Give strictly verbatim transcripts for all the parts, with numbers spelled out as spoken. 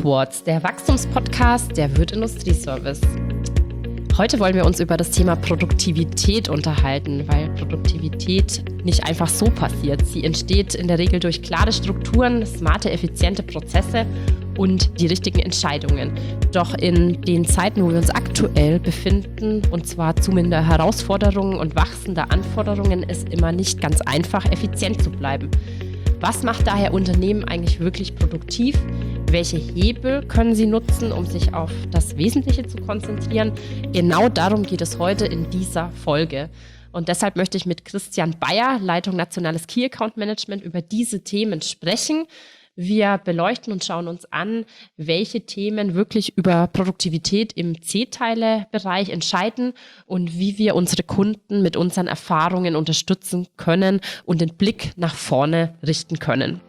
Upwards, der Wachstumspodcast der Würth Industrieservice. Heute wollen wir uns über das Thema Produktivität unterhalten, weil Produktivität nicht einfach so passiert. Sie entsteht in der Regel durch klare Strukturen, smarte, effiziente Prozesse und die richtigen Entscheidungen. Doch in den Zeiten, wo wir uns aktuell befinden, und zwar zunehmender Herausforderungen und wachsender Anforderungen, ist immer nicht ganz einfach, effizient zu bleiben. Was macht daher Unternehmen eigentlich wirklich produktiv? Welche Hebel können sie nutzen, um sich auf das Wesentliche zu konzentrieren? Genau darum geht es heute in dieser Folge. Und deshalb möchte ich mit Christian Bayer, Leitung Nationales Key Account Management, über diese Themen sprechen. Wir beleuchten und schauen uns an, welche Themen wirklich über Produktivität im C-Teile-Bereich entscheiden und wie wir unsere Kunden mit unseren Erfahrungen unterstützen können und den Blick nach vorne richten können.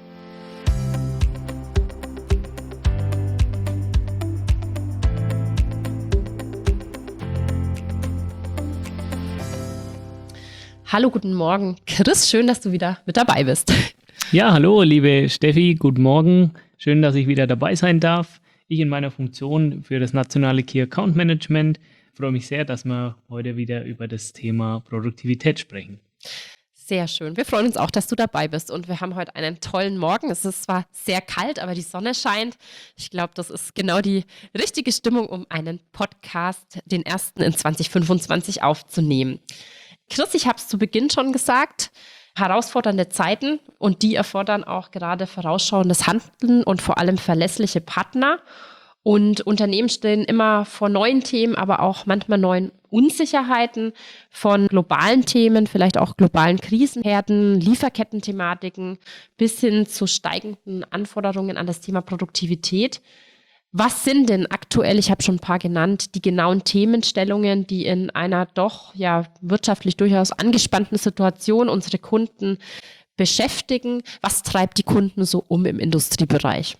Hallo, guten Morgen. Chris, schön, dass du wieder mit dabei bist. Ja, hallo, liebe Steffi, guten Morgen. Schön, dass ich wieder dabei sein darf. Ich in meiner Funktion für das nationale Key Account Management freue mich sehr, dass wir heute wieder über das Thema Produktivität sprechen. Sehr schön. Wir freuen uns auch, dass du dabei bist und wir haben heute einen tollen Morgen. Es ist zwar sehr kalt, aber die Sonne scheint. Ich glaube, das ist genau die richtige Stimmung, um einen Podcast, den ersten in zwanzig fünfundzwanzig aufzunehmen. Chris, ich habe es zu Beginn schon gesagt, herausfordernde Zeiten und die erfordern auch gerade vorausschauendes Handeln und vor allem verlässliche Partner. Und Unternehmen stehen immer vor neuen Themen, aber auch manchmal neuen Unsicherheiten von globalen Themen, vielleicht auch globalen Krisenherden, Lieferkettenthematiken bis hin zu steigenden Anforderungen an das Thema Produktivität. Was sind denn aktuell, ich habe schon ein paar genannt, die genauen Themenstellungen, die in einer doch ja wirtschaftlich durchaus angespannten Situation unsere Kunden beschäftigen? Was treibt die Kunden so um im Industriebereich?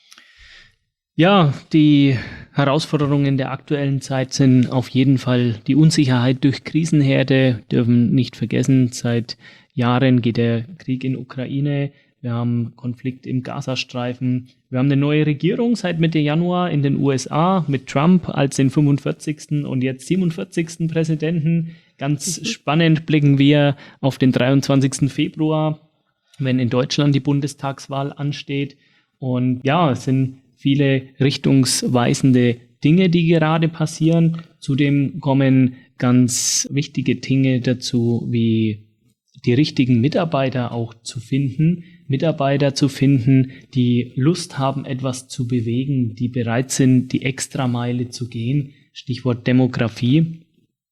Ja, die Herausforderungen der aktuellen Zeit sind auf jeden Fall die Unsicherheit durch Krisenherde. Wir dürfen nicht vergessen, seit Jahren geht der Krieg in Ukraine. Wir haben Konflikt im Gazastreifen. Wir haben eine neue Regierung seit Mitte Januar in den U S A mit Trump als den fünfundvierzigsten und jetzt siebenundvierzigsten Präsidenten. Ganz mhm. spannend blicken wir auf den dreiundzwanzigsten Februar, wenn in Deutschland die Bundestagswahl ansteht. Und ja, es sind viele richtungsweisende Dinge, die gerade passieren. Zudem kommen ganz wichtige Dinge dazu, wie die richtigen Mitarbeiter auch zu finden, Mitarbeiter zu finden, die Lust haben, etwas zu bewegen, die bereit sind, die Extrameile zu gehen. Stichwort Demografie.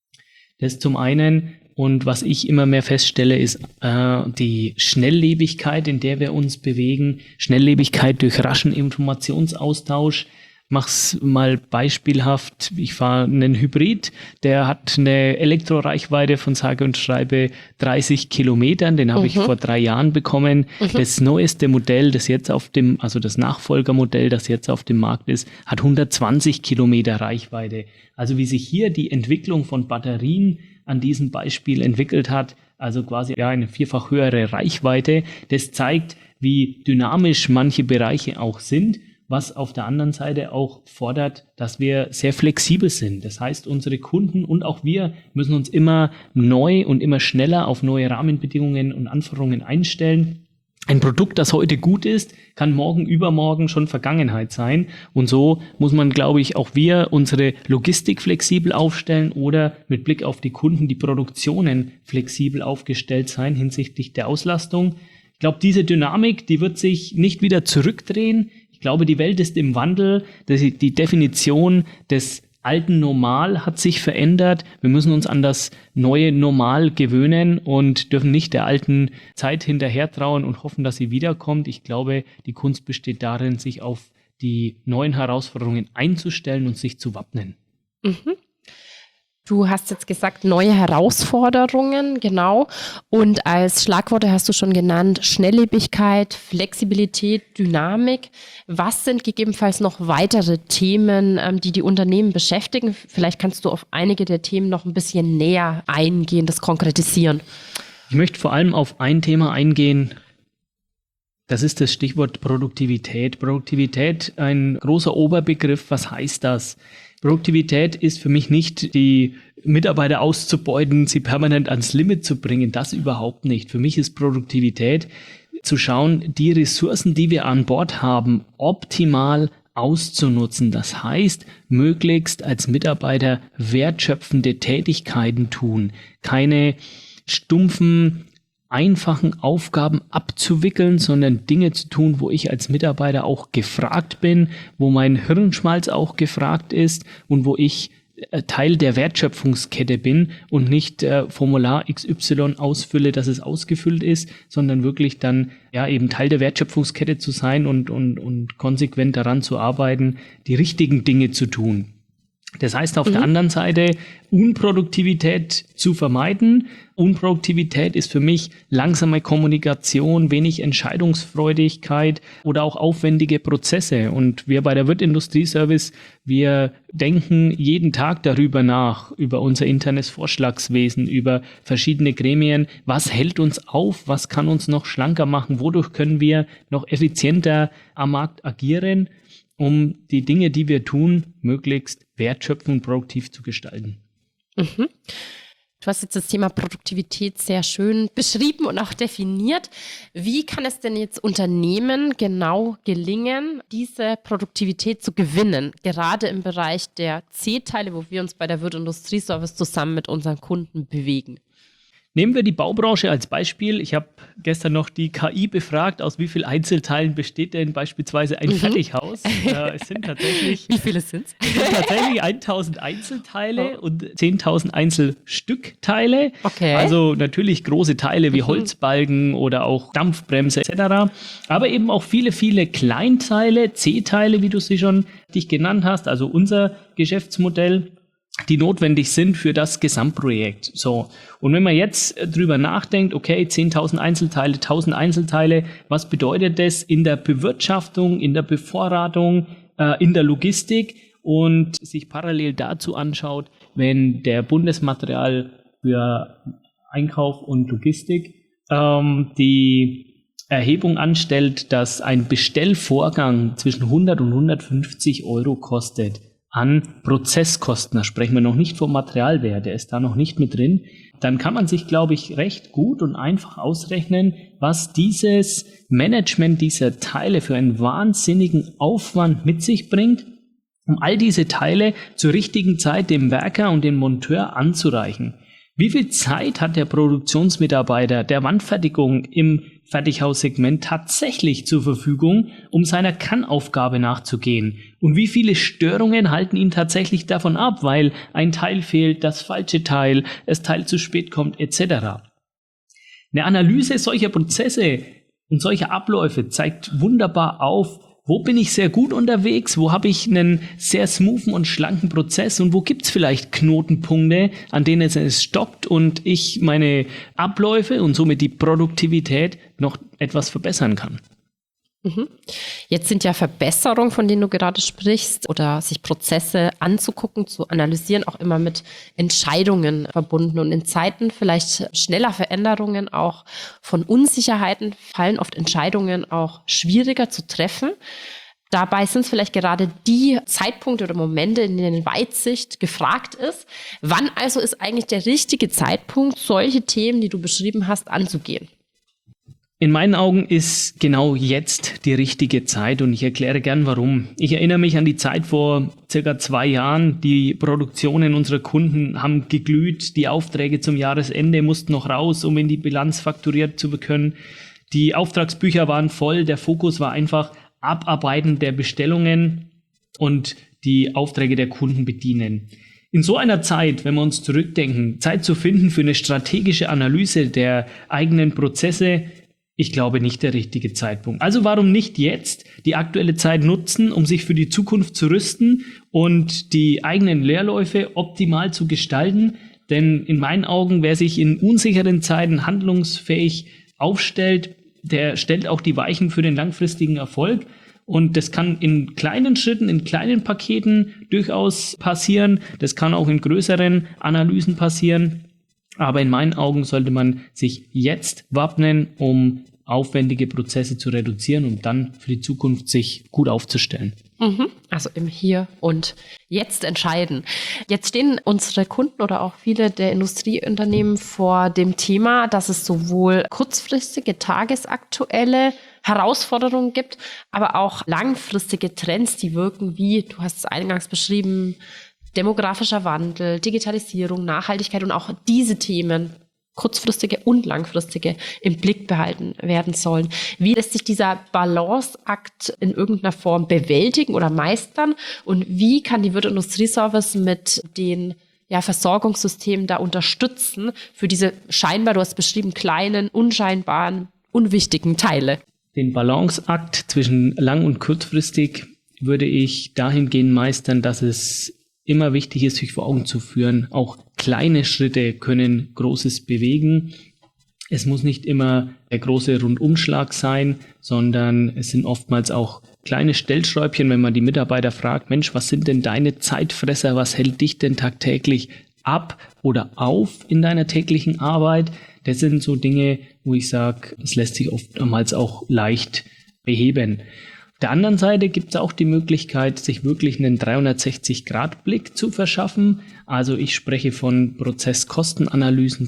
Das zum einen. Und was ich immer mehr feststelle, ist äh, die Schnelllebigkeit, in der wir uns bewegen. Schnelllebigkeit durch raschen Informationsaustausch. Mach's mal beispielhaft. Ich fahre einen Hybrid, der hat eine Elektroreichweite von sage und schreibe dreißig Kilometern. Den habe mhm. ich vor drei Jahren bekommen. Mhm. Das neueste Modell, das jetzt auf dem, also das Nachfolgermodell, das jetzt auf dem Markt ist, hat hundertzwanzig Kilometer Reichweite. Also wie sich hier die Entwicklung von Batterien an diesem Beispiel entwickelt hat, also quasi ja eine vierfach höhere Reichweite, das zeigt, wie dynamisch manche Bereiche auch sind, was auf der anderen Seite auch fordert, dass wir sehr flexibel sind. Das heißt, unsere Kunden und auch wir müssen uns immer neu und immer schneller auf neue Rahmenbedingungen und Anforderungen einstellen. Ein Produkt, das heute gut ist, kann morgen, übermorgen schon Vergangenheit sein. Und so muss man, glaube ich, auch wir unsere Logistik flexibel aufstellen oder mit Blick auf die Kunden die Produktionen flexibel aufgestellt sein hinsichtlich der Auslastung. Ich glaube, diese Dynamik, die wird sich nicht wieder zurückdrehen. Ich glaube, die Welt ist im Wandel. Die Definition des alten Normal hat sich verändert. Wir müssen uns an das neue Normal gewöhnen und dürfen nicht der alten Zeit hinterher trauen und hoffen, dass sie wiederkommt. Ich glaube, die Kunst besteht darin, sich auf die neuen Herausforderungen einzustellen und sich zu wappnen. Mhm. Du hast jetzt gesagt, neue Herausforderungen, genau. Und als Schlagworte hast du schon genannt, Schnelllebigkeit, Flexibilität, Dynamik. Was sind gegebenenfalls noch weitere Themen, die die Unternehmen beschäftigen? Vielleicht kannst du auf einige der Themen noch ein bisschen näher eingehen, das konkretisieren. Ich möchte vor allem auf ein Thema eingehen, Das ist das Stichwort Produktivität. Produktivität, ein großer Oberbegriff. Was heißt das? Produktivität ist für mich nicht, die Mitarbeiter auszubeuten, sie permanent ans Limit zu bringen. Das überhaupt nicht. Für mich ist Produktivität zu schauen, die Ressourcen, die wir an Bord haben, optimal auszunutzen. Das heißt, möglichst als Mitarbeiter wertschöpfende Tätigkeiten tun. Keine stumpfen, einfachen Aufgaben abzuwickeln, sondern Dinge zu tun, wo ich als Mitarbeiter auch gefragt bin, wo mein Hirnschmalz auch gefragt ist und wo ich äh, Teil der Wertschöpfungskette bin und nicht äh, Formular X Y ausfülle, dass es ausgefüllt ist, sondern wirklich dann ja eben Teil der Wertschöpfungskette zu sein und, und, und konsequent daran zu arbeiten, die richtigen Dinge zu tun. Das heißt auf mhm. der anderen Seite, Unproduktivität zu vermeiden. Unproduktivität ist für mich langsame Kommunikation, wenig Entscheidungsfreudigkeit oder auch aufwendige Prozesse. Und wir bei der Wirth Industrie Service, wir denken jeden Tag darüber nach, über unser internes Vorschlagswesen, über verschiedene Gremien. Was hält uns auf? Was kann uns noch schlanker machen? Wodurch können wir noch effizienter am Markt agieren, um die Dinge, die wir tun, möglichst wertschöpfend und produktiv zu gestalten? Mhm. Du hast jetzt das Thema Produktivität sehr schön beschrieben und auch definiert. Wie kann es denn jetzt Unternehmen genau gelingen, diese Produktivität zu gewinnen? Gerade im Bereich der C-Teile, wo wir uns bei der Wirth Industrie Service zusammen mit unseren Kunden bewegen. Nehmen wir die Baubranche als Beispiel. Ich habe gestern noch die K I befragt, aus wie vielen Einzelteilen besteht denn beispielsweise ein mhm. Fertighaus. Äh, es sind tatsächlich, wie viele sind's? Es sind tatsächlich tausend Einzelteile oh. und zehntausend Einzelstückteile. Okay. Also natürlich große Teile wie mhm. Holzbalken oder auch Dampfbremse et cetera. Aber eben auch viele, viele Kleinteile, C-Teile, wie du sie schon dich genannt hast. Also unser Geschäftsmodell, die notwendig sind für das Gesamtprojekt. So. Und wenn man jetzt drüber nachdenkt, okay, zehntausend Einzelteile, tausend Einzelteile, was bedeutet das in der Bewirtschaftung, in der Bevorratung, äh, in der Logistik und sich parallel dazu anschaut, wenn der Bundesmaterial für Einkauf und Logistik ähm, die Erhebung anstellt, dass ein Bestellvorgang zwischen hundert und hundertfünfzig Euro kostet. An Prozesskosten, da sprechen wir noch nicht vom Materialwert, der ist da noch nicht mit drin, dann kann man sich, glaube ich, recht gut und einfach ausrechnen, was dieses Management dieser Teile für einen wahnsinnigen Aufwand mit sich bringt, um all diese Teile zur richtigen Zeit dem Werker und dem Monteur anzureichen. Wie viel Zeit hat der Produktionsmitarbeiter der Wandfertigung im Fertighaussegment tatsächlich zur Verfügung, um seiner Kann-Aufgabe nachzugehen? Und wie viele Störungen halten ihn tatsächlich davon ab, weil ein Teil fehlt, das falsche Teil, das Teil zu spät kommt, et cetera. Eine Analyse solcher Prozesse und solcher Abläufe zeigt wunderbar auf, wo bin ich sehr gut unterwegs, wo habe ich einen sehr smoothen und schlanken Prozess und wo gibt es vielleicht Knotenpunkte, an denen es stockt und ich meine Abläufe und somit die Produktivität noch etwas verbessern kann. Mhm. Jetzt sind ja Verbesserungen, von denen du gerade sprichst, oder sich Prozesse anzugucken, zu analysieren, auch immer mit Entscheidungen verbunden. Und in Zeiten vielleicht schneller Veränderungen, auch von Unsicherheiten, fallen oft Entscheidungen auch schwieriger zu treffen. Dabei sind es vielleicht gerade die Zeitpunkte oder Momente, in denen Weitsicht gefragt ist. Wann also ist eigentlich der richtige Zeitpunkt, solche Themen, die du beschrieben hast, anzugehen? In meinen Augen ist genau jetzt die richtige Zeit und ich erkläre gern warum. Ich erinnere mich an die Zeit vor circa zwei Jahren. Die Produktionen unserer Kunden haben geglüht. Die Aufträge zum Jahresende mussten noch raus, um in die Bilanz fakturiert zu können. Die Auftragsbücher waren voll. Der Fokus war einfach Abarbeiten der Bestellungen und die Aufträge der Kunden bedienen. In so einer Zeit, wenn wir uns zurückdenken, Zeit zu finden für eine strategische Analyse der eigenen Prozesse, ich glaube nicht der richtige Zeitpunkt. Also warum nicht jetzt die aktuelle Zeit nutzen, um sich für die Zukunft zu rüsten und die eigenen Leerläufe optimal zu gestalten? Denn in meinen Augen, wer sich in unsicheren Zeiten handlungsfähig aufstellt, der stellt auch die Weichen für den langfristigen Erfolg. Und das kann in kleinen Schritten, in kleinen Paketen durchaus passieren. Das kann auch in größeren Analysen passieren. Aber in meinen Augen sollte man sich jetzt wappnen, um aufwendige Prozesse zu reduzieren, um dann für die Zukunft sich gut aufzustellen. Mhm. Also im Hier und Jetzt entscheiden. Jetzt stehen unsere Kunden oder auch viele der Industrieunternehmen vor dem Thema, dass es sowohl kurzfristige, tagesaktuelle Herausforderungen gibt, aber auch langfristige Trends, die wirken wie, du hast es eingangs beschrieben, demografischer Wandel, Digitalisierung, Nachhaltigkeit und auch diese Themen, kurzfristige und langfristige, im Blick behalten werden sollen. Wie lässt sich dieser Balanceakt in irgendeiner Form bewältigen oder meistern? Und wie kann die Wirt Industrieservice mit den ja, Versorgungssystemen da unterstützen für diese scheinbar, du hast beschrieben, kleinen, unscheinbaren, unwichtigen Teile? Den Balanceakt zwischen lang- und kurzfristig würde ich dahingehend meistern, dass es immer wichtig ist, sich vor Augen zu führen. Auch kleine Schritte können Großes bewegen. Es muss nicht immer der große Rundumschlag sein, sondern es sind oftmals auch kleine Stellschräubchen, wenn man die Mitarbeiter fragt, Mensch, was sind denn deine Zeitfresser, was hält dich denn tagtäglich ab oder auf in deiner täglichen Arbeit? Das sind so Dinge, wo ich sage, es lässt sich oftmals auch leicht beheben. Auf der anderen Seite gibt es auch die Möglichkeit, sich wirklich einen dreihundertsechzig Grad Blick zu verschaffen. Also ich spreche von Prozesskostenanalysen,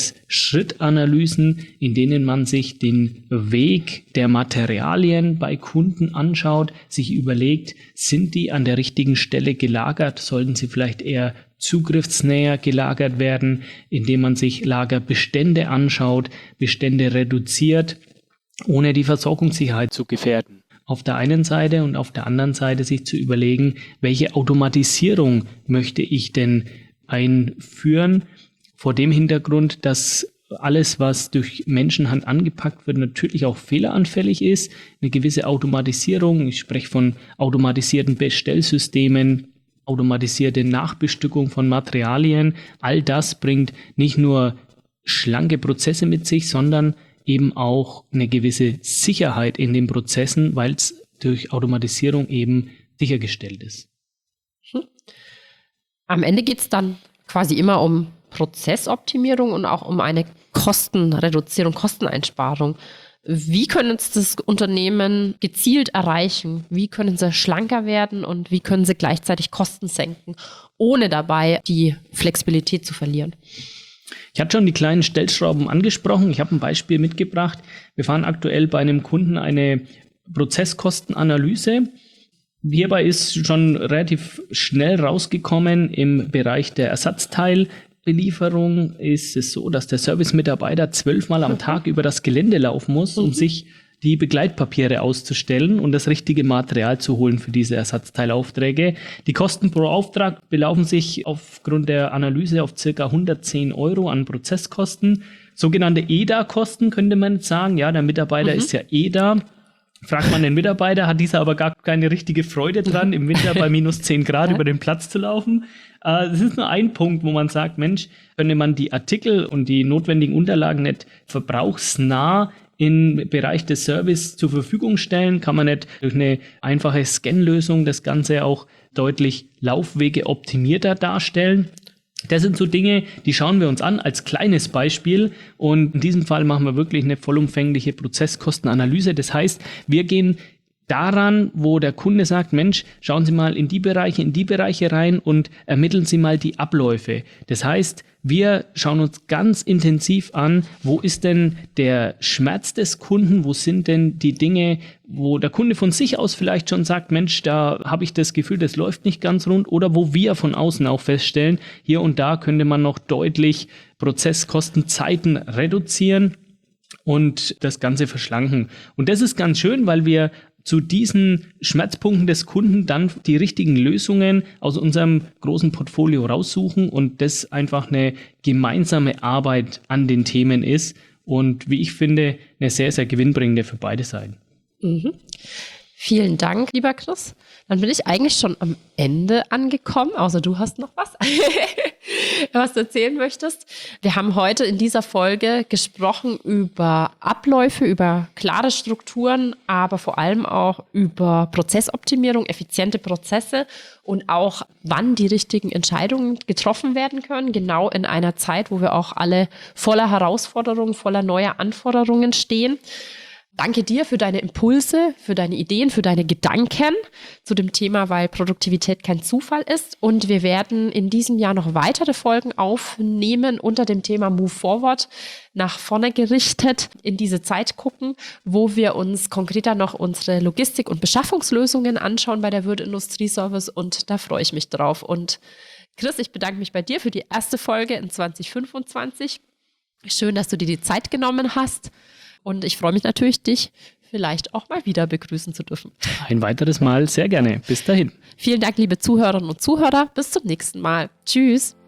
Prozessschrittanalysen, in denen man sich den Weg der Materialien bei Kunden anschaut, sich überlegt, sind die an der richtigen Stelle gelagert, sollten sie vielleicht eher zugriffsnäher gelagert werden, indem man sich Lagerbestände anschaut, Bestände reduziert, ohne die Versorgungssicherheit zu gefährden. Auf der einen Seite und auf der anderen Seite sich zu überlegen, welche Automatisierung möchte ich denn einführen, vor dem Hintergrund, dass alles, was durch Menschenhand angepackt wird, natürlich auch fehleranfällig ist. Eine gewisse Automatisierung, ich spreche von automatisierten Bestellsystemen, automatisierte Nachbestückung von Materialien, all das bringt nicht nur schlanke Prozesse mit sich, sondern eben auch eine gewisse Sicherheit in den Prozessen, weil es durch Automatisierung eben sichergestellt ist. Am Ende geht es dann quasi immer um Prozessoptimierung und auch um eine Kostenreduzierung, Kosteneinsparung. Wie können es das Unternehmen gezielt erreichen? Wie können sie schlanker werden und wie können sie gleichzeitig Kosten senken, ohne dabei die Flexibilität zu verlieren? Ich hatte schon die kleinen Stellschrauben angesprochen. Ich habe ein Beispiel mitgebracht. Wir fahren aktuell bei einem Kunden eine Prozesskostenanalyse. Hierbei ist schon relativ schnell rausgekommen, im Bereich der Ersatzteilbelieferung ist es so, dass der Servicemitarbeiter zwölfmal am Tag über das Gelände laufen muss, um sich die Begleitpapiere auszustellen und das richtige Material zu holen für diese Ersatzteilaufträge. Die Kosten pro Auftrag belaufen sich aufgrund der Analyse auf ca. hundertzehn Euro an Prozesskosten. Sogenannte E D A-Kosten könnte man jetzt sagen. Ja, der Mitarbeiter mhm. ist ja eh da. Fragt man den Mitarbeiter, hat dieser aber gar keine richtige Freude dran, im Winter bei minus zehn Grad ja. über den Platz zu laufen. Äh, das ist nur ein Punkt, wo man sagt, Mensch, könnte man die Artikel und die notwendigen Unterlagen nicht verbrauchsnah im Bereich des Service zur Verfügung stellen, kann man nicht durch eine einfache Scan-Lösung das Ganze auch deutlich Laufwege optimierter darstellen. Das sind so Dinge, die schauen wir uns an als kleines Beispiel und in diesem Fall machen wir wirklich eine vollumfängliche Prozesskostenanalyse. Das heißt, wir gehen daran, wo der Kunde sagt, Mensch, schauen Sie mal in die Bereiche, in die Bereiche rein und ermitteln Sie mal die Abläufe. Das heißt, wir schauen uns ganz intensiv an, wo ist denn der Schmerz des Kunden, wo sind denn die Dinge, wo der Kunde von sich aus vielleicht schon sagt, Mensch, da habe ich das Gefühl, das läuft nicht ganz rund, oder wo wir von außen auch feststellen, hier und da könnte man noch deutlich Prozesskostenzeiten reduzieren und das Ganze verschlanken. Und das ist ganz schön, weil wir zu diesen Schmerzpunkten des Kunden dann die richtigen Lösungen aus unserem großen Portfolio raussuchen und das einfach eine gemeinsame Arbeit an den Themen ist und, wie ich finde, eine sehr, sehr gewinnbringende für beide Seiten. Mhm. Vielen Dank, lieber Chris. Dann bin ich eigentlich schon am Ende angekommen, außer du hast noch was, was du erzählen möchtest. Wir haben heute in dieser Folge gesprochen über Abläufe, über klare Strukturen, aber vor allem auch über Prozessoptimierung, effiziente Prozesse und auch, wann die richtigen Entscheidungen getroffen werden können, genau in einer Zeit, wo wir auch alle voller Herausforderungen, voller neuer Anforderungen stehen. Danke dir für deine Impulse, für deine Ideen, für deine Gedanken zu dem Thema, weil Produktivität kein Zufall ist. Und wir werden in diesem Jahr noch weitere Folgen aufnehmen unter dem Thema Move Forward, nach vorne gerichtet, in diese Zeit gucken, wo wir uns konkreter noch unsere Logistik- und Beschaffungslösungen anschauen bei der Würth Industrieservice. Und da freue ich mich drauf. Und Chris, ich bedanke mich bei dir für die erste Folge in zwanzig fünfundzwanzig. Schön, dass du dir die Zeit genommen hast. Und ich freue mich natürlich, dich vielleicht auch mal wieder begrüßen zu dürfen. Ein weiteres Mal, sehr gerne. Bis dahin. Vielen Dank, liebe Zuhörerinnen und Zuhörer. Bis zum nächsten Mal. Tschüss.